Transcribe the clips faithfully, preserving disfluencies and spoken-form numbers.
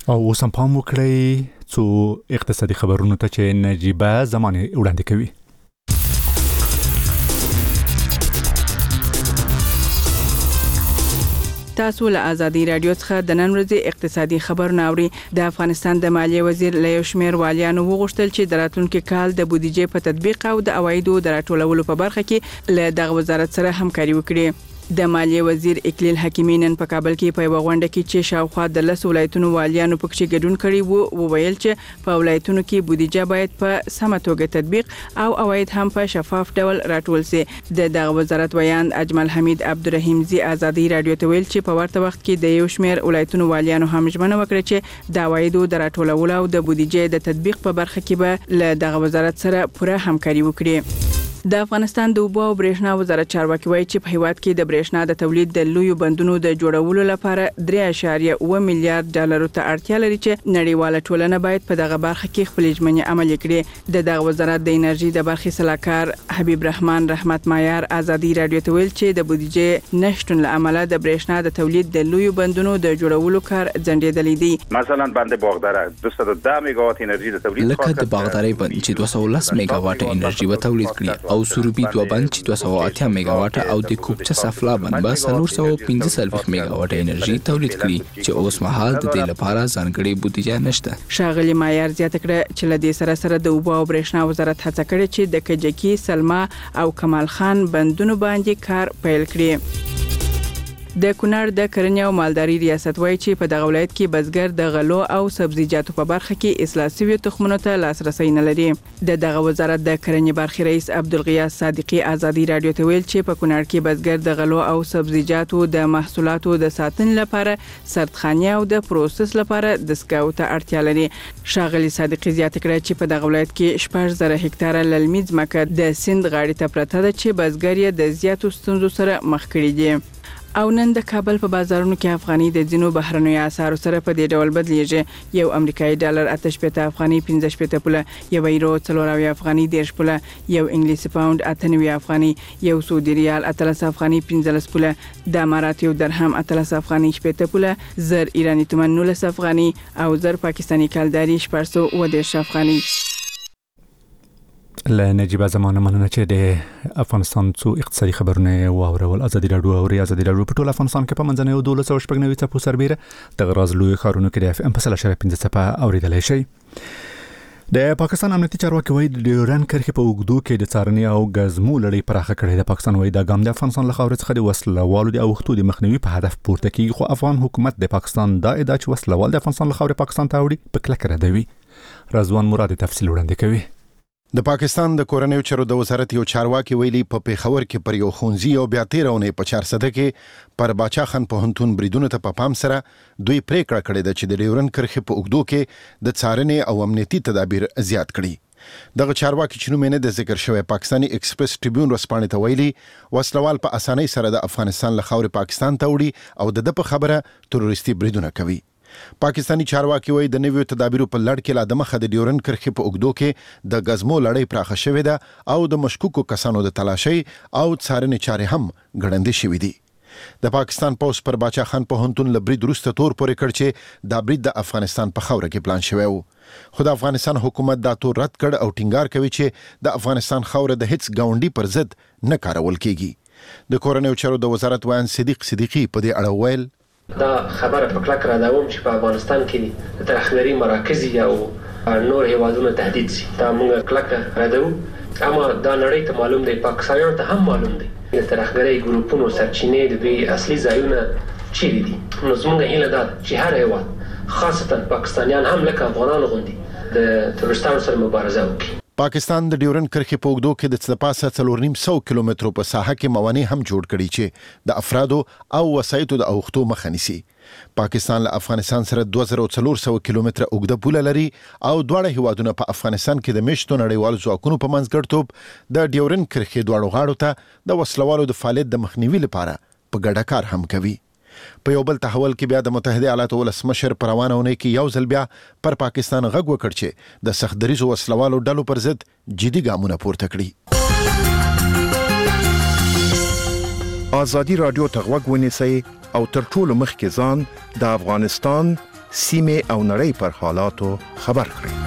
او اوس هم پام وکړئ څو اقتصادي خبرونو ته چې نجیبه زمانه وړاندې کوي. تاسو له آزادي رادیو څخه د نن ورځې اقتصادي خبرونه اورئ. د افغانستان د مالیې وزیر له یو شمېر والیانو وغوښتل چې د راتلونکي کال د بودیجې په تطبیق او د عوایدو د راټولولو په برخه کې له دغه وزارت سره همکاري وکړي. د مالیې وزیر اکلیل حکیمی نن په کابل کې په یو غونډه کې چې شاوخوا د لس ولایتونو والیانو پکې ګډون کړي وو وویل چې په ولایتونو کې بودیجه باید په سمه توګه تطبیق او عواید هم په شفاف ډول راټول شي. د دغه وزارت ویان اجمل حمید عبدالرحیم زی آزادي رادیو ته ویل چې په ورته وخت کې د یو شمېر ولایتونو والیانو هم ژمنه وکړه چې د عوایدو د راټولولو او د بودیجې د تطبیق په برخه کې به له دغه وزارت سره پوره همکاري وکړي. د افغانستان د اوبو او برېښنا وزارت چارواکي وایي چې په هیواد کې د برېښنا د تولید د لویو بندونو د جوړولو لپاره درې اعشاریه اووه میلیارډ ډالر ته اړتیا لري چې نړیواله ټولنه باید په دغه برخه کې خپل ژمنې عملي کړي. د دغه وزارت د انرژي د برخې سلاکار حبیب رحمان رحمت مایار آزادي رادیو ته ویل چې د بودیجې نشټون له امله د برېښنا د تولید د لویو بندونو د جوړولو کار ځنډېدلی دی. مثلا بند باغداره دویست و ده میگاوات انرژي د تولید لکه د باغداري بند چې دوه سوه و لس میگاواټ انرژي و تولید کړي او سروبي دوه بند چې دوه سوه و اتیا میگاواټ او د کوکچه سفلا بند به څلور سوه و پنځه څلوېښت میگاواټ انرژي تولید کړي چې اوس مهال د دې لپاره ځانګړې بودیجه نشته. ښاغلي مایار زیاته کړه چې له دې سره سره د اوبو او برېښنا وزارت هڅه کړې چې د کجکي سلما او کمال خان بندونو باندې کار پیل کړي. د کونړ د کرنې او مالداري ریاست وایي چې په دغه ولایت کې بزګر د غلو او سبزیجاتو په برخه کې اصلاح شوي تخمونو ته لاسرسي نه لري. د دغه وزارت د کرنې برخې رئیس عبدالغیاث صادقي آزادي رادیو ته ویل چې په کونړ کې بزګر د غلو او سبزیجاتو د محصولاتو د ساتنې لپاره سردخانې او د پروسس لپاره دستګاو ته اړتیا لري. ښاغلي صادقي زیاته کړه چې په دغه ولایت کې شپږ زره هکتاره للمي ځمکه د سیند غاړې ته پرته ده چې بزګر یې د زیاتو ستونزو سره مخ کړي دي. او نن د کابل په بازارونو کې افغاني د ځینو بهرنیو اسعارو سره په دې ډول بدلیږي. یو امریکایي ډالر اته شپېته افغاني پنځه شپېته پوله، یو یورو څلور اویا افغاني دېرش پوله، یو انګلیسي پاوند اته نوي افغاني، یو سعودي ریال اتلس افغاني پنځلس پوله، د امارات یو درهم اتلس افغاني شپېته پوله، زر ایراني تومان نولس افغاني او زر پاکستاني کلداري شپږ سوه اووه دېرش افغاني. له نجیبه زمانه مننه چې د افغانستان څو اقتصادي خبرونه واورول. آزادي رادیو او ریاضي رادیو په ټول افغانستان کې په منځنۍ دولس او شپږ نوي څپو سربېره د غراز لوی ښارونو کې د اف ام په سل اشاریه پنځه څپه اوریدلی شي. د پاکستان امنیتي چارواکي وایي د ډیورن کرښې په اوږدو کې د څارنې او ګزمو لړۍ پراخه کړې ده. پاکستان وایي دا ګام د افغانستان له خاورې څخه د وسلوالو د اوښتو د مخنیوي په هدف پورته کیږي، خو افغان حکومت د پاکستان دا ادعا چې وسلوال د افغانستان له خاورې پاکستان ته وړي په کلکه ردوي. رضوان مراد تفصیل وړاندې کوي. د پاکستان د کورنیو چارو د وزارت یو چارواکي ویلي په پیښور کې پر یو ښوونځي او بیا تیرونه په چارسده کې پر باچا خان پوهنتون بریدونو ته په پام سره دوی پریکړه کړې ده چې د ډیورن کرښې په اوږدو کې د څارنې او امنیتي تدابیر زیات کړي. دغه چارواکي چې نوم یې نه د ذکر شوی پاکستاني ایکسپریس ټریبیون ورسپاڼې ته ویلي وسلوال په اسانۍ سره د افغانستان له خاورې پاکستان ته وړي او د ده په خبره تروریستي بریدونه کوي. پاکستانی چارواکي وایي د نویو تدابیرو په لړ کې لا د مخه د ډیورن کرښې په اوږدو کې د غزمو لړۍ پراخه شوې ده او د مشکوکو کسانو د تلاشۍ او څارنې چارې هم ګړندې شوې دي. د پاکستان پوس پر باچا خان پوهنتون له برید وروسته تور پورې کړ چې دا برید د افغانستان په خاوره کې پلان شوی و، خو د افغانستان حکومت دا تور رد کړ او ټینګار کوي چې د افغانستان خاوره د هیڅ ګاونډي پر ضد نه کارول کیږي. د کورنیو چارو د وزارت ویان صدیق صدیقي په دې اړه ویل دا خبره په کلک راډاوم چې په افغانستان کې د ترهګرۍ مراکز او نور هیوادونو تهدید شي. دا موږ کلک راډاو، اما دا نړۍ ته معلوم دی، پاکستانیانو ته هم معلوم دی د ترهګرۍ ګروپونو سرچینې د دوی اصلي ځایونه چیرې دي. نو زموږ هیله ده چې هر هیواد خاصتا پاکستانیان هم لکه افغانان غوندي د تروریستانو سره مبارزه وکړي. پاکستان د ډیورن کرښې په اوږدو کې د څه پاسه څلور نیم سو کیلومترو په ساحه کې موانع هم جوړ کړي چې د افرادو او وسایطو د اوښتو مخه نیسي. پاکستان له افغانستان سره دوه زره څلور سوه کیلومتره اوږده پوله لري او دواړه هیوادونه په افغانستان کې د میشتو نړیوالو ځواکونو په منځګړیتوب د ډیورن کرښې دواړو غاړو ته د وسلوالو د فعالیت د مخنیوي لپاره په ګډه کار هم کوي. په یو بل تحول کې بیا د متحده ایالاتو ولسمشر پر روانه اونۍ کې یو ځل بیا پر پاکستان غږ وکړ چې د سخت دریزو وسلوالو ډلو پر ضد جدي ګامونه پورته کړي. آزادي رادیو ته غوږ ونیسئ او تر ټولو مخکې ځان د افغانستان سیمه او نړۍ پر حالاتو خبر کړي.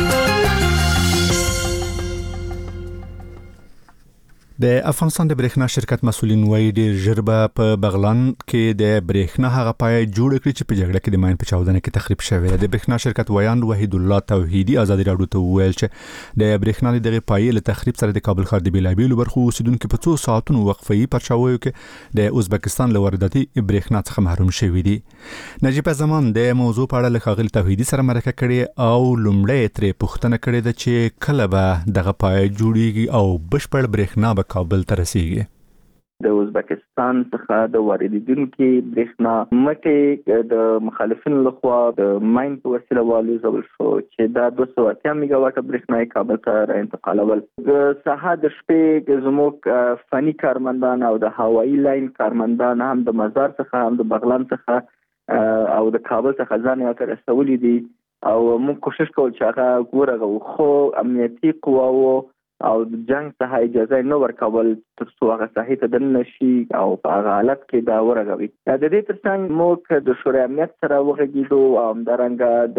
د افغانستان د برېښنا شرکت مسولین وایي ډېر ژر به په بغلان کې د برېښنا هغه پای جوړ کړي چې په جګړه کې د ماین په چاودنه کې تخریب شوی. د برېښنا شرکت ویاند وحید الله توحیدی ازادي راډیو ته وویل چې د برېښنا د پای له تخریب سره د کابل ښار د بیلابیلو برخو اوسیدونکو په څو ساعتونو وقفه‌ای پرچاویو کې د ازبکستان له وارداتي برېښنا څخه محروم شوی دي. نجیب زمان د موضوع په اړه له ښاغلي توحیدی سره مرکه کړې او لومړی ترې پوښتنه کړې ده چې کله به دغه پای جوړیږي او بشپړ برېښنا به کابل ته رسیږي. د ازبکستان څخه د واردېدونکو برېښنا مټې د مخالفینو لخوا د ماین په وسیله والوزول شو چې دا دوه سوه اتیا میگا واټه برېښنا کابل ته را انتقالول. د ساحه د شپې زموږ فني کارمندان او د هوایي لاین کارمندان هم د مزار څخه هم د بغلان څخه او د کابل څخه ځان یې رسولي دي او موږ کوشش کوو چې هغه ورغو، خو امنیتي قواو او د جنگ څخه اجازه نه ورکول تر څو هغه صحیح ته دن نشي او په هغه حالت کې دا ورغوي. د دې ترڅنګ موږ د شورای امنیت سره وغږیدو او همدارنګه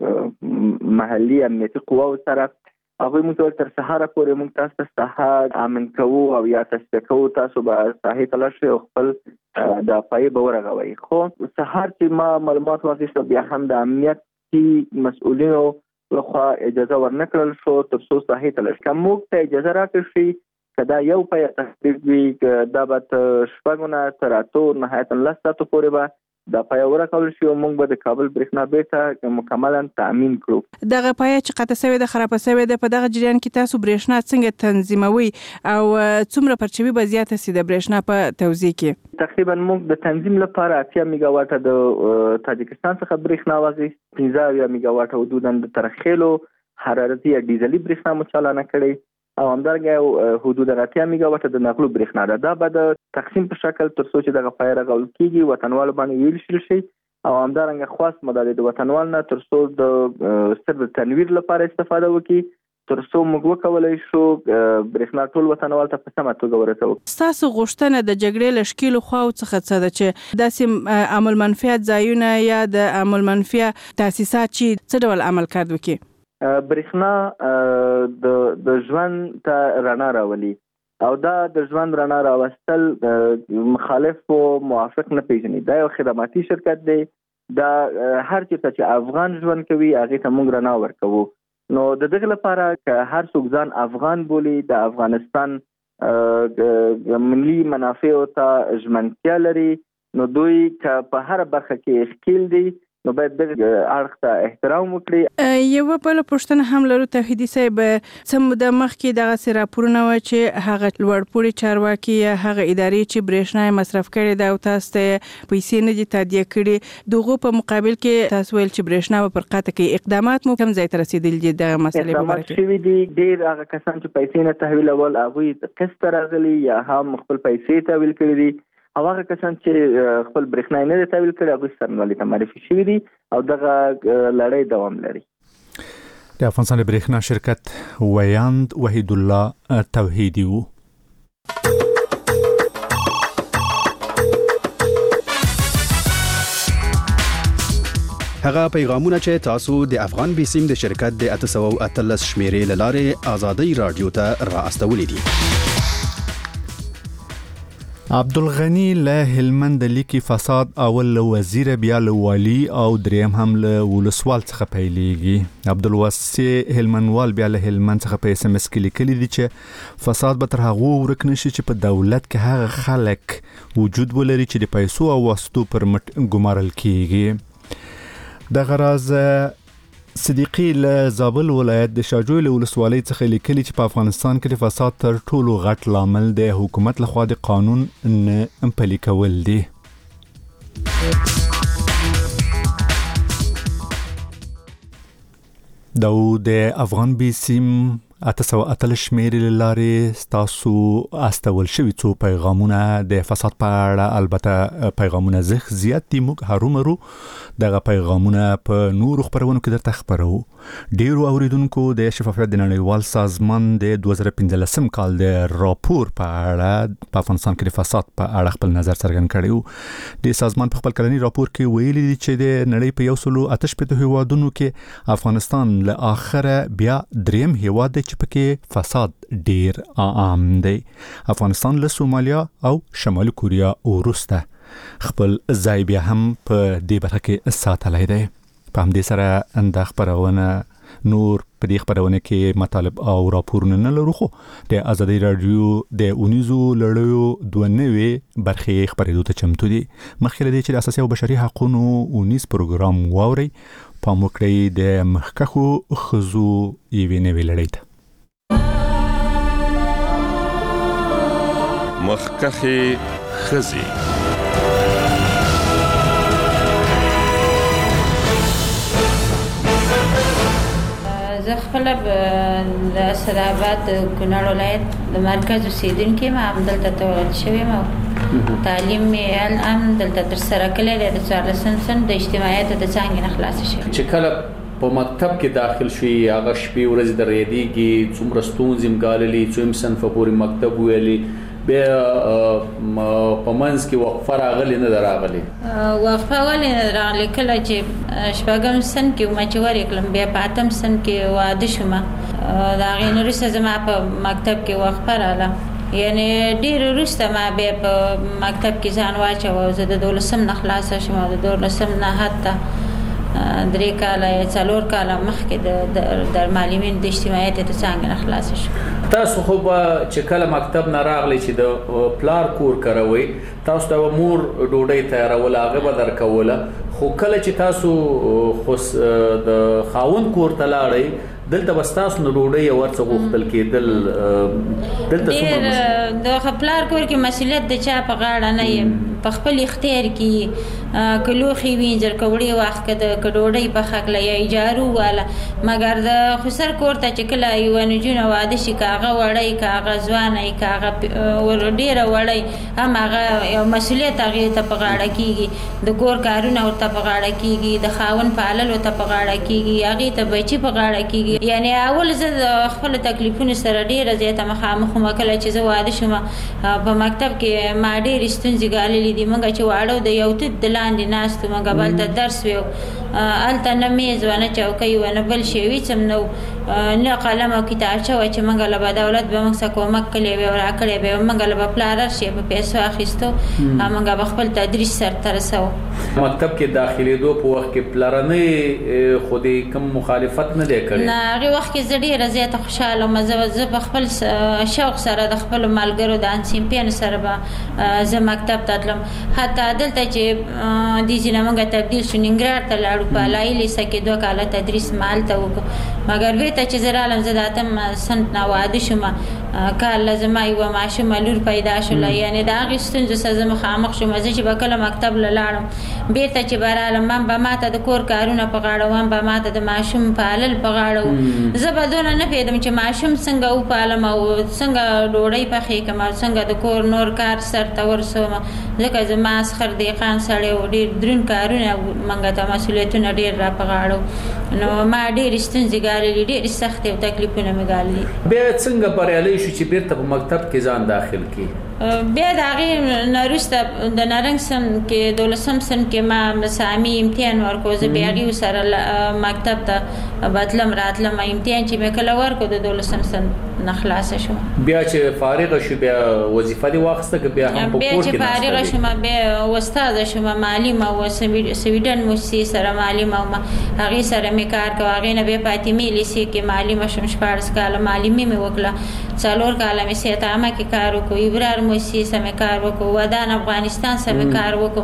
د محلي امنیتي قواو سره هغه موږ تر سهار پورې موږ تاسو ته سهار امن کوو او یا تاسو کوو تاسو به صحیح تلاشي او خپل د پای به ورغوي. خو سهار چې ما معلومات واخیستو بیا هم د امنیتي مسؤلینو لخوا اجازه ورنکړل شو تر څو صحیح تلاشي کوم ته اجازه راکړي شي کدا یو پای تخریب وي دا به شپږونه تر اتو نهایت لساتو پورې به دا پای ورکول شي او موږ به د کابل برېښنا بیرته مکملا تامین کړو. دغه پای چې قطع شوی د خراب شوی د په دغه جریان کې تاسو برېښنا څنګه تنظیموي او څومره پرچوي به زیاته سي د برېښنا په توزیع کې؟ تقریبا موږ د تنظیم لپاره اتیا میگا واټه د تاجکستان څخه برېښنا واغې پنځه اویا میگا واټه حدودا د ترخیلو حرارتي یا ډیزلي برېښنا مچالانه کړي او همدارنګه حدود اتیا میگا واټه د نقلو برېښنا ده. دا به د تقسیم په شکل تر څو چې دغه پای راغول کیږي وطنوال باندې ویل شي شي او همدارنګه خاص مداري د وطنوال نه تر څو د ستر تنویر لپاره استفاده وکړي تر څو موږ وکولای شو برېښنا ټول وطنوال ته په سمه توګه ورسوو. تاسو غوښتنه د جګړې لشکیلو خواو څخه څه ده چې داسې عمل منفعت ځایونه یا د عمل منفعت تاسیسات چې څه ډول عمل کار وکړي؟ برېښنا د د ژوند ته رڼا راولي او دا د ژوند رڼا راوستل مخالف او موافق نه پیژني. دا یو خدماتي شرکت دی، دا هر چېرته چې افغان ژوند کوي هغې ته موږ رڼا ورکوو. نو د دغه لپاره که هر څوک ځان افغان بولي د افغانستان ملي منافعو ته ژمنتیا لري نو دوی که په هر برخه کې ښکیل دي نو باید دغه اړخ ته احترام وکړي. یو بل پوښتنه هم لرو توحیدی صاحب، څه موده مخکې دغه راپورونه و چې هغه لوړپوړي چارواکي یا هغه ادارې چې برېښنا مصرف کړي دا او تاسو ته پیسې نه دي تادیه کړي دغه په مقابل کې تاسو ویل چې برېښنا په قطع کې اقدامات مو کوم ځای ته رسیدل دي د مسلې په اړه کې؟ شوي دي ډېر هغه کسان چې پیسې نه تحویلول هغوی قسط راغلي یا هم خپل پیسې تحویل کړي دي او هغه کسان چې خپل برېښنا نه دي تحویل کړي هغوی سرنوالي ته معرفي شوي دي او دغه لړۍ دوام لري. د افغانستان برېښنا شرکت ویاند وحید الله توحیدی و. هغه پیغامونه چې تاسو د افغان بیسیم د شرکت د اته سوه او اتلس شمیرې لاره آزادۍ رادیو ته را استولې دي. عبدالغنی له هلمند لیکي فساد اول له وزیر بیا له والی او دریم هم له ولسوال څخه پیلېږي. عبدالواسع هلمندوال بیا له هلمند څخه په اس ام اس کې لیکلي دي چې فساد به تر هغه ورک نشي چې په دولت کې هغه خلک وجود ولري چې د پیسو او واسطو پر مټ ګمارل کیږي. د غراز صدیقی له زابل ولایت د شاجوی له ولسوالۍ څخه لیکلي چې په افغانستان کې د فساد تر ټولو غټ لامل د حکومت لخوا د قانون نه پلي کول دي. دا د افغان بیسیم اته سوه اتلس شمیرې لارې تاسو استول شوي څو پیغامونه د فساد په اړه، البته پیغامونه زخ زیات دي، موږ هرومرو دغه پیغامونه په نورو خبرونو کې درته خبرو. ډیرو اوریدونکو د شفافیت د نړیوال سازمان د دوه زره پنځلسم کال د راپور په اړه په افغانستان کې د فساد په اړه خپل نظر څرګند کړی و. د سازمان په خپل کلنی راپور کې ویلي دي چې د نړۍ په یو سلو اته شپېته هیوادونو کې افغانستان له اخره بیا دریم هیواد دی چې پکې فساد ډیر عام دی. افغانستان له سومالیا او شمالي کوریا وروسته خپل ځای بیا هم په دې برخه کې ساتلی دی. په همدې سره د خبرونه نور په دې خبرونه کې مطالب او راپورونه نه لرو، خو د ازادي رادیو د اونیزو لړیو دوه نوې برخې خبرېدو ته چمتو دي. مخکې له دې چې د اساسي او بشري حقوقو اونیز پروګرام واوري، پام وکړئ د مخکښو ښځو یوې نوې لړۍ ته. مخکښې ښځې. زه خپل د اسراباد د کونړ ولایت د مرکز اوسیدونکې یم، همدلته تولد شوې یم. تعلیم مې هم دلته ترسره کړی دی، د څوارلسم صنف د اجتماعیاتو د څانګې نه خلاصه شوې. چې کله په مکتب کې داخل شوي هغه شپې ورځې درېدېږي، څومره ستونزې م ګاللي، څویم صنفه پورې مکتب ویلي، بیا په منځ کې وقفه راغلې نه ده راغلې؟ وقفه ولې نه ده راغلې؟ کله چې شپږم صنف کې وم چې ورې کړم، بیا په اتم صنف کې واده شوم، د هغې نه وروسته زما په مکتب کې وقفه راغله. یعنی ډېر وروسته ما بیا په مکتب کې ځان واچوه، زه د دولسم نه خلاصه شوم او د دولسم نه حتی درې کاله یا څلور کاله مخکې د معلمین د اجتماعیاتو د څانګې نه خلاصه شوم. تاسو خو به چې کله مکتب نه راغلی چې د پلار کور کروئ، تاسو ته به مور ډوډۍ تیاروله، هغه به درکوله، خو کله چې تاسو د خاوند کور ته لاړئ دلته به ستاسو نه ډوډۍ او ورڅه غوښتل کېدل، دلته څومره د پلار کور کې مسؤلیت د چا په غاړه نه یم، په خپل اختیار کې که لوښي وینځل، که وړې واخ که د که ډوډۍ پخه کړه یا اجارو واله. مګر د خسر کور ته چې کله یوه نجونه واده شي، که هغه وړی که هغه ځوانه که هغه ډېره وړی، هم هغه یو مسؤلیت هغې ته په غاړه کېږي، د کور کارونه ورته په غاړه کېږي، د خاوند پالل ورته په غاړه کېږي، هغې ته بچي په غاړه کېږي. یعنی اول زه د خپلو تکلیفونو سره ډېره زیاته مخامخ وم. کله چې زه واده شوم په مکتب کې ما ډېرې ستونزې ګاللې دي. موږ چې واړه د یو توت د لاندې ناست وو، موږ هلته درس ویو، هلته نه میز وه، نه چوکۍ وه، نه بل شی هېڅ هم نه و، نه قلم او کتابچه وه چې موږ له به دولت به موږ څه کومک کړی وی او راکړی به یې، موږ له به پلار هر شی په پیسو اخیستو او موږ به خپل تدریس سرته رسوو. مکتب کې داخلېدو په وخت کې پلرنۍ خو دې کوم مخالفت نه دی کړی؟ نه، هغې وخت کې زه ډېره زیاته خوشحاله وم. زه په خپل شوق سره د خپلو ملګرو د انسیمپیانو سره به زه مکتب ته تلم. حتی دلته چې دې ځای نه موږ تبدیل شو، ننګرهار ته لاړو، په الهي لیسه کې دوه کاله تدریس ما هلته وکړو. مګر بېرته چې زه رالم، زه د اتم صنف نه واده شوم، کال له زما یوه ماشومه لور پیدا شوله. یعنې د هغې ستونزو سره زه مخامخ شوم. زه چې به کله مکتب له لاړم، بېرته چې به رالم، هم به ما ته د کور کارونه په غاړه وو، هم به ما ته د ماشوم پالل په غاړه وو. زه به دونه نه پوهېدم چې ماشوم څنګه وپالم او څنګه ډوډۍ پخې کړم او څنګه د کور نور کار سرته ورسوم، ځکه زما اسخر دهقان سړی و، ډېر دروند کارونه موږ ته مسؤلیتونه ډېر را په غاړه وو. نو ما ډېرې ستونزې ګاللې، ډېرې سختې او تکلیفونه مې ګاللي. بیا څنګه بریالی شو چې بیرته په مکتب کې ځان داخل کړي؟ بیا د هغې نه وروسته د نارنج صنف کې دولسم صنف کې ما مسامي امتحان ورکړو. زه بیا هغې سره مکتب ته بتلم راتلم. امتحان چې مې کله ورکړو د دولسم صنف نه خلاصه شوم. بیا چې فارغه شو بیا وظیفه دې واخیسته که بیا هم په کور کې ناسته؟ بیا چې فارغه شوم بیا استاده شوم، معلمه وه، سویډن موسسې سره معلمه وم، هغې سره مې کار کوه. هغې نه بیا فاطمې لیسې کې معلمه شوم، شپاړس کاله معلمي مې وکړه. څلور کاله مې صحت عامه کې کار وکړو، ابرار موسسې سره مې کار وکړو، ودان افغانستان سره مې کار وکړو.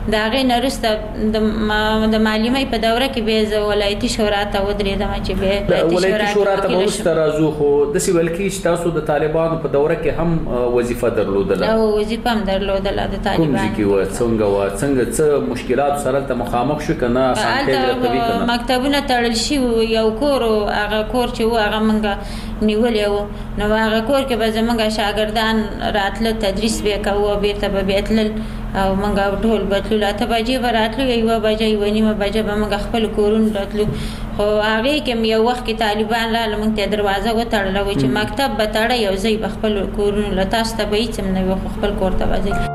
دا غي نرسته د معلومي په دوره کې به ز ولایتي شورا ته ودرېدم چې به ولایتي شورا ته ورسته راځو خو د سی ولکې چې تاسو د طالبانو په دوره کې هم وظیفه درلودله او وظیفه هم درلودله د طالبانو کوم ځکه و څنګه و څنګه څه مشکلات سره ته مخامخ شو کنه سانټه کوي کنه مکتبونه تړل شي یو کور هغه کور چې و هغه منګه نیولې و نو هغه کور کې به زمونږ شاګردان راتله تدریس به کوو بیرته به بیتل او منګه ټول بتلو اته بجې وراتلو یو بجې یو نیمه بجې به موږ خپل کورون راتلو خو هغه کې یو وخت کې طالبان را لمونږ ته دروازه وتړله و چې مکتب به تړه یو ځای به خپل کورون لتاست به هیڅ نه خپل کور ته وځي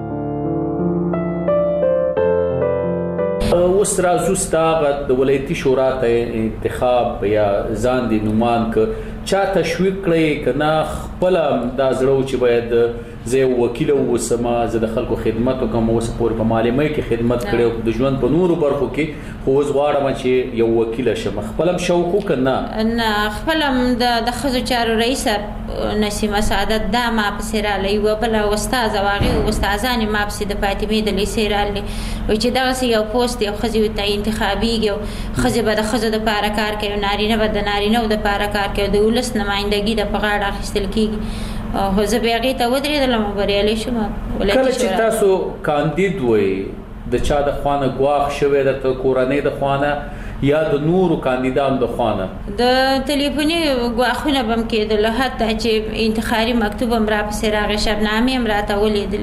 اوس راځو ستاسو د ولایتي شورا ته انتخاب یا ځان دي نومان ک چا تشویق کړی کنه خپل د زړه چې باید زه وکیل وسمه زه د خلکو خدمت وکم اوس پور په معلومه کې خدمت کړو د ژوند په نورو برخو کې خو اوس غواړم چې یو وکیل شم خپلم شوق کنه نه خپلم د خزو چارو رئیس نسیمه سعادت دا ما په سره لې و بل استاد واغي استادان ما په د فاطمه د لیسې را لې و چې دا یو پوسټ یو خزو ته انتخابي یو خزو به د خزو د پاره کار کوي نارینه به د نارینه د پاره کار کوي د ولس نمائندګي د پغاړه اخیستل کیږي او زه بیا غي ته ودرېدلم بریالي شوم کله چې تاسو کاندید وې د چا د خوانه غواخ شوې د کورنۍ د خوانه یا د نورو کاندیدانو د خوانه د ټلیفوني غواخونه بم کېدل حتی چې انتخابي مکتوب هم را پسې راغی شبنامې هم راته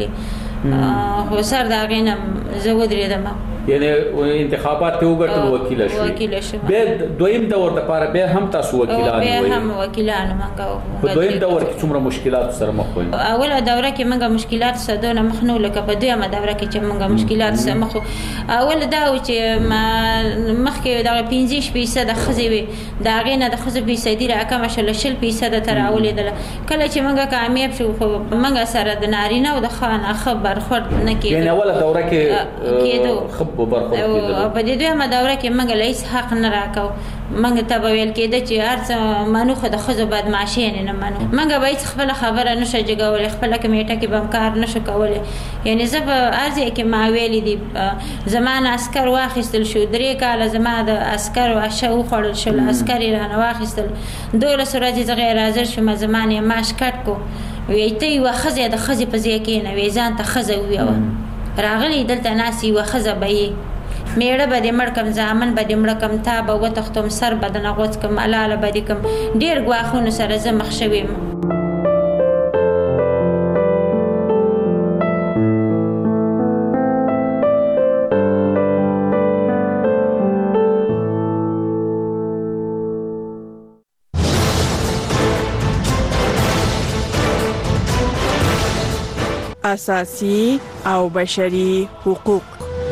ولیدلې خو سر دا غینم زه ودرېدم یعنی انتخابات ته وګټل وکیل شو وکیل شو به دویم دور د پاره به هم تاسو وکیلان وي به هم وکیلان منګو په دویم دور کې څومره مشکلات سره مخ وي اوله دوره کې منګه مشکلات سدونه مخنو لکه په دویمه دوره کې چې منګه مشکلات سره مخ اوله دا و چې مخ کې دا پنځه فیصد د خزي وي دا غینه د خزي فیصد راکمه شل شل فیصد تر اولیدل کله چې منګه کامیاب شو خو منګه سره د نارینه او د خانه خبر خورد نه کېږي یعنی اوله دوره کې کېدو په برخو کې په دې دوه دوره کې موږ لیس حق نه راکاو موږ ته ویل کېده چې هرڅه مانوخه د خزو بدمعشي نه منو موږ به خپل خبره نشه جګول خپل کمیټه کې بمکار نشه کولای یعنی زه په ارزه کې ما ویل دي زمان عسكر واخیستل شو درې کال زما د عسكر واشه خړل شو عسكر رانه واخیستل دوله سره چې غیر حاضر شوم زمانه ماش کټ کو ویته یو خزه د خزه په ځای کې نه ویزان ته خزه ویو راغلی دلته ناسي وخزه به میړه به د مړکم ځامن به د مړکم تا به وتختم سر به د نغوت کم الاله به د کم ډیر غواخونه سره زه مخ شوم اساسي او بشري حقوق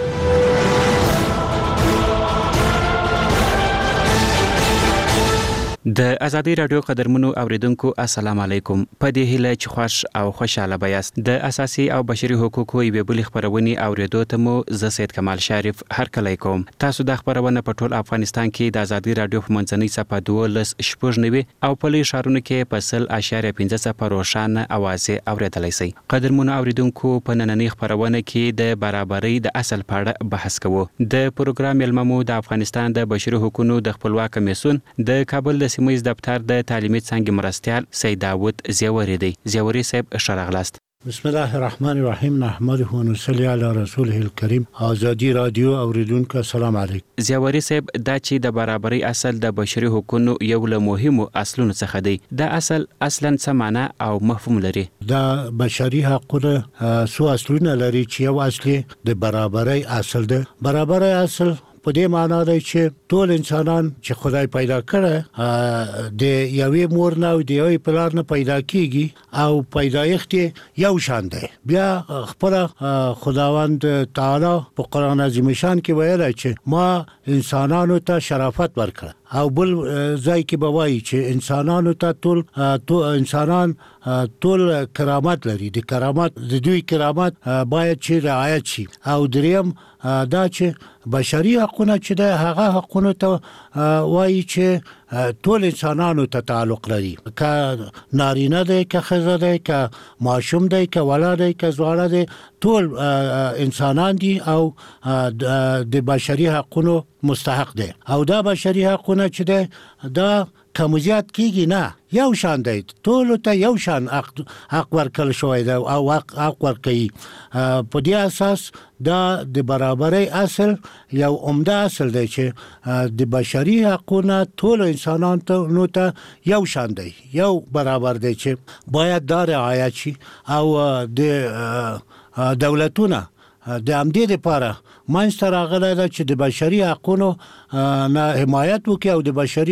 د ازادي رادیو قدرمنو اوریدونکو السلام علیکم په دې هیله چې خوش او خوشاله بیاست د اساسي او بشري حقوقو یو بل خبرونه اوریدو ته مو ز سید کمال شریف هر کله کوم تاسو د خبرونه په ټول افغانستان کې د ازادي رادیو په منځنۍ صفه دولس شپږ نوي او په لوی شهرونو کې په سل اشاریه پنځه صفر روشانه اواز اوریدلای شئ قدرمنو اوریدونکو په نننۍ خبرونه کې د برابرۍ د اصل په اړه بحث کوو د پروګرام علممو د افغانستان د بشري حقوقو د خپلواک کمیسیون د کابل د سیمه دفتر د تعلیمي څنګه مرستيال سید داوود زیوري دی زیوري صاحب شرغلاست بسم الله الرحمن الرحیم نحمده و نصلي علی رسوله الکریم ازادي رادیو اوریدونکو السلام علیکم زیوري صاحب دا چې د برابرۍ اصل د بشري حقوقو یو له مهمو اصلونو څخه دی دا اصل اصلا څه معنی او مفهوم لري دا بشري حقوقو سو اصلونه لري چې یو اصلي د برابرۍ اصل ده برابرۍ اصل په دې معنی دی چې ټول انسانان چې خدای پیدا کړه د یوې مور نه او د یوې پلار نه پیدا کیږي او پیدایښت یو شان دی بیا خپل خداوند تعالی په قران عظیم شان کې ویل چې ما انسانانو ته شرافت ورکړ او بل ځای کې به وایي چې انسانانو ته ټول ټول انسانان ټول کرامت لري د کرامت د دوی کرامت باید چې رعایت شي او دریم دا چې بشري حقوقونه چې د هغه حقوقونه ته وایي چې ټول انسانانو ته تعلق لري، که نارینه دی که ښځه دی که ماشوم دی که ولا دی که ځوانه دی، ټول انسانان دي او د بشري حقونو مستحق دی. او دا بشري حقونه چې دی دا کم زیات کیږي نه، یو شان دی، ټول ته یو شان حق ورکړل شوی دی او حق ورکوي. په دې اساس دا د برابرۍ اصل یو عمده اصل دی چې د بشري حقونه ټول انسانانو ته یو شان دی، یو برابر دی چې باید دا رعایت شي. او د دولتونه د همدې لپاره منځته راغلی ده چې د بشري حقونو نه حمایت وکړي او د بشري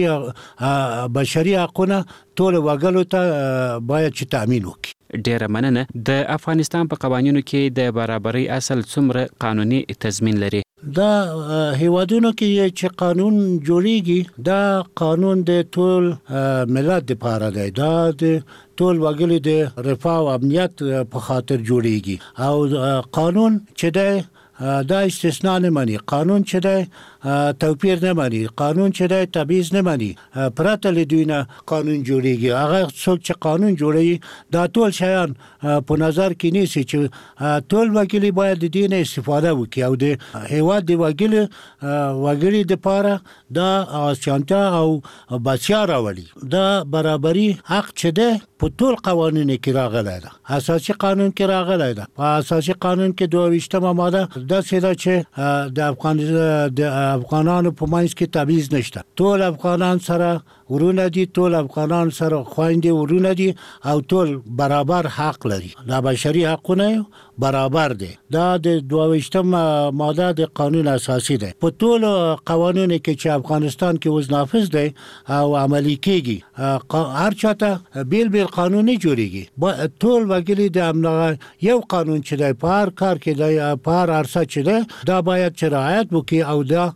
بشري حقونه ټول وګړو ته باید چې تامین وکړي. ډیره مننه. د افغانستان په قوانینو کې د برابرۍ اصل څومره قانوني تضمین لري؟ دا هیوادونو کې چې قانون جوړیږي دا قانون د ټول ملت لپاره دی، دا د ټول وګړي د رفاه او امنیت په خاطر جوړیږي. او قانون چې دی دا استثناء نه مانی، قانون چې دی توپیر نه مانی، قانون چې دی تبعیض نه مانی، پرته له دوی نه قانون جوړیږي. هغه څوک چې قانون جوړوي دا ټول شیان په نظر کې نیسي چې ټول وګړي باید د دې نه استفاده وکړي او د هیواد د وګړي وګړي لپاره دا اسانتیا او بسیا راولي. دا برابري حق چې دی په ټول قوانینو کې راغلی ده، اساسي قانون کې راغلی ده. په اساسي قانون کې دوه ویشتمه ماده دا سیده چې د افغان د افغانانو په منځ کې تبعیض نشته، ټول افغانان سره ورونه دي، ټول افغانان سره خويندې ورونه دي او ټول برابر حق لري. دا بشري حقونه برابر دي. دا د دوه ویشتم ماده د قانون اساسي ده. په ټول قوانینو کې چې افغانستان کې اوس نافذ دي او عملي کیږي، هر چاته بیل بیل قانون نه جوړیږي. ټول وګړي د امنه یو قانون چې دی په هر کار کې دی، په هر عرصه چې دی دا باید چې رعایت وکړي او دا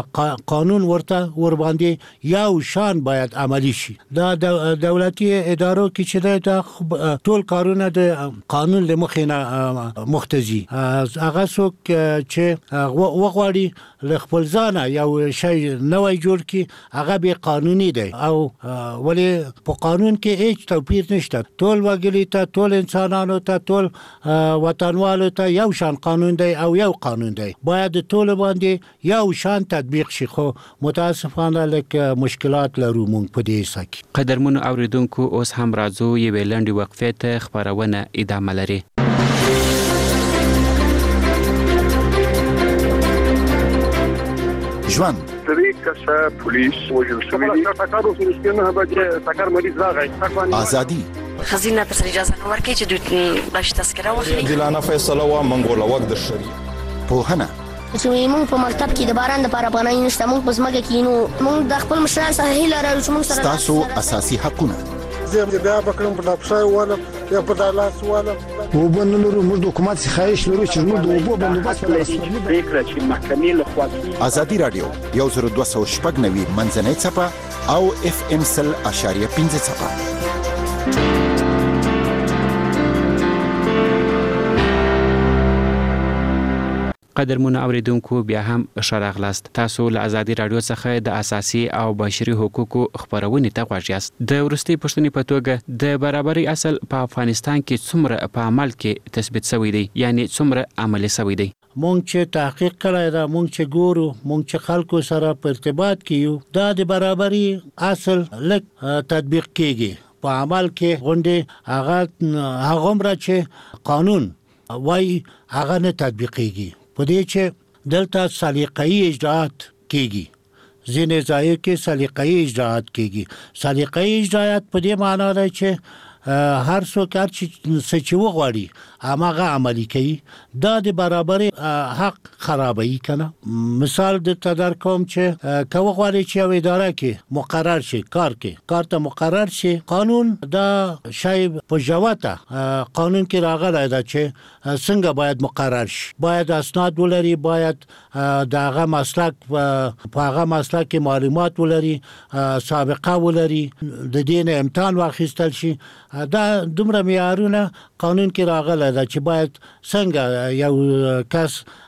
قانون ورته ور باندې یو شان باید عملی شي. دا دولتي ادارو کې چې دا ټول کارونه د قانون له مخې نه مختزي. هغه څوک چې وغواړي له خپل ځانه یو شی نوی جوړ کړي هغه به قانوني دی او ولی په قانون کې هیڅ توپیر نشته. ټول وګړي ته، ټول انسانانو ته، ټول وطنوالو ته یو شان قانون دی او یو قانون دی، باید ټول باندې یو شان تطبیق شي. خو متاسفانه لکه مشکلات لرو مونږ په دې سکه. قدرمنو اوریدونکو اوس هم راځو یوې لنډې وقفې ته، خبرونه ادامه لري. ژوند سری کسه پولیس وجل شوی دی ټاکر اوس نشته به ټاکر مریض راغی ازادي خزینه پر اجازه نو ورکړي چې دوی باش تذکره واخلي. دلانه فیصله وا منګوله وخت د شری پوهنه چې موږ په مکتب کې د باران د لپاره پناه نشته، موږ په ځمکه کې نو موږ د خپل مشران سره هیله لرو چې موږ سره تاسو اساسي حقونه زه بیا بکرم په لاپسای والا یا په دالاس والا وبنلو موږ د حکومت څخه خواهش لرو چې موږ د وبو بندوبست په لاس فکر چې محکمې له خوا ازادي رادیو یو زر دوه سوه شپږ نوي منځنۍ څپه او اف ام سل اشاریه پنځه څپه. قدرمن اوریدونکو بیا هم شراغلاست. تاسو له ازادي رادیو څخه د اساسي او بشري حقوقو خبرونه ته غواړئ. د ورستي پښتني په توګه د برابرۍ اصل په افغانستان کې څومره په عمل کې تثبیت شوی دی، یعنی څومره عملي شوی دی؟ مونږ چې تحقیق کړی دا، مونږ چې ګورو، مونږ چې خلکو سره په ارتباط کیو، دا د برابرۍ اصل لک تطبیق کیږي په عمل کې. غونډه هغه هغه مر چې قانون وای هغه نه تطبیقيږي. په دې چې دلته سلیقه‌ای اجراءات کیږي، ځینې ځای کې سلیقه‌ای اجراءات کیږي. سلیقه‌ای اجراءات په دې معنی ده چې هر څوک هر څه چې وغواړي هغه عملي کوي. دا د برابرۍ حق خرابوي کنه. مثال د تدار کوم چې که وغواړي چې یو اداره کې مقرر شي، کار کې کار ته مقرر شي، قانون دا شی په جواته قانون کې راغلی دا چې څنګه باید مقرر شي، باید اسناد ولري، باید دغه مسلک په هغه مسلک کې معلومات ولري، سابقه ولري، د دین امتحان واخیستل شي. دا دومره معیارونه قانون کې راغلی دا چې باید څنګه یو کس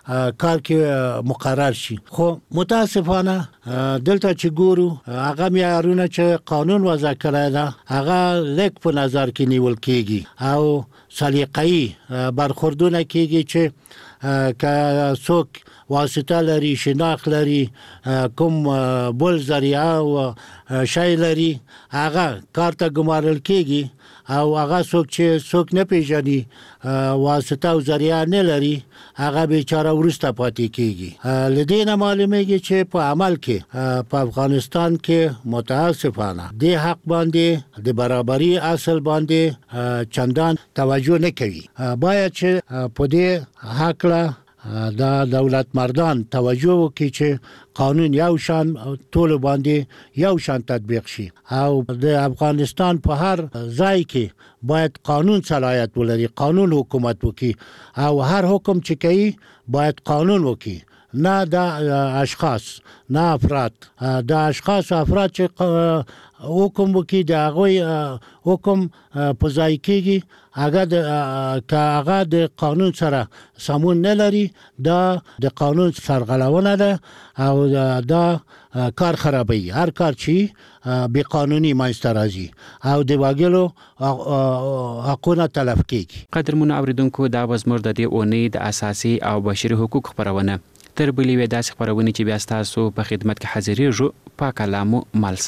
کار کې مقرر شي. خو متاسفانه دلته چې ګورو هغه معیارونه چې قانون وضع کړی دا هغه لیک په نظر کې نیول کېږي او سلیقه‌ای برخوردونه کېږي چې که څوک واسطه لري، شناخت لري، کوم بل ذریعه او شای لري هغه کار ته ګمارل کېږي او هغه څوک چې څوک نه پیژني واسطه او ذریعه نه لري هغه بیچاره ورسته پاتې کېږي. لدې نه معلومیږي چې په عمل کې په افغانستان کې متاسفانه د حق باندې د برابرۍ اصل باندې چندان توجه نه کوي. باید چې په دې حق له دا دولت مردان توجه وکړي چې قانون یو شان ټول باندې یو شان تطبیق شي او د افغانستان په هر ځای کې باید قانون صلاحیت ولري، قانون حکومت وکړي او هر حکم چې کوي باید قانون وکړي، نه د اشخاص نه افراد. د اشخاص او افراد چې حکم وکړي د هغوی حکم په ځای کېږي هغه که هغه د قانون سره سمون نه لري دا د قانون سرغړونه ده او دا کار خرابوي. هر کار چې بې قانوني منځته راځي او د وګړو حقونه تلف کېږي. قدرمنو اوریدونکو دا به زموږ د دې اونۍ د اساسي او بشري حقوق خپرونه. تر بلې وې داسې خپرونې چې بیا ستاسو په خدمت کې حاضرېږو. پاک کلامو مالسه.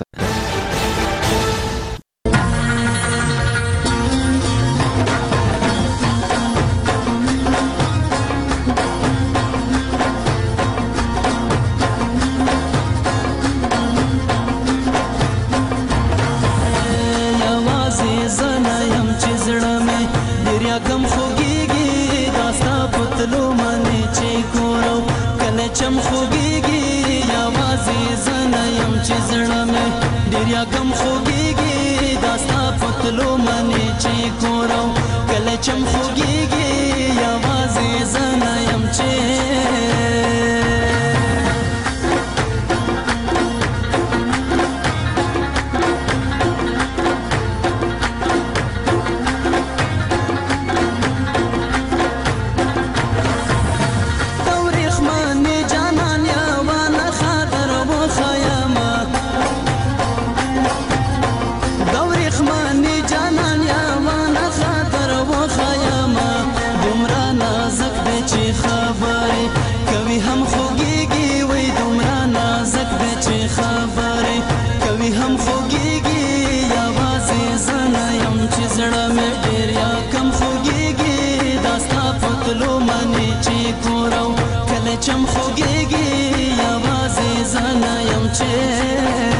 کم خوږیږي داستا پتلو منی چې کورو کله چم خوږیږي یوازې زنه يم چې چم خوږیږي یوازې زنه یم چې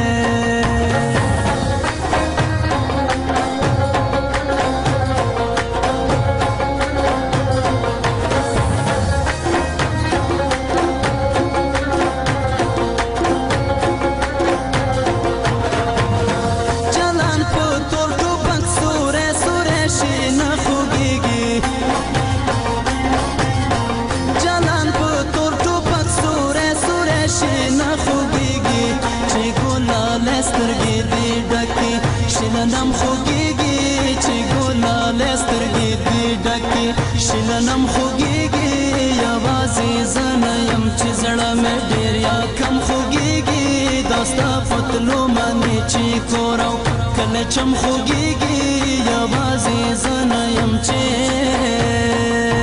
شلنم خوږیږي چې ګلاله سترګې دې ډکې شلنم خوږیږي یوازې زنه یم چې زړه مې ډېر یا کم خوږیږي داستا پتلو منې چې کورو کله چم خوږیږي یوازې زنه یم چې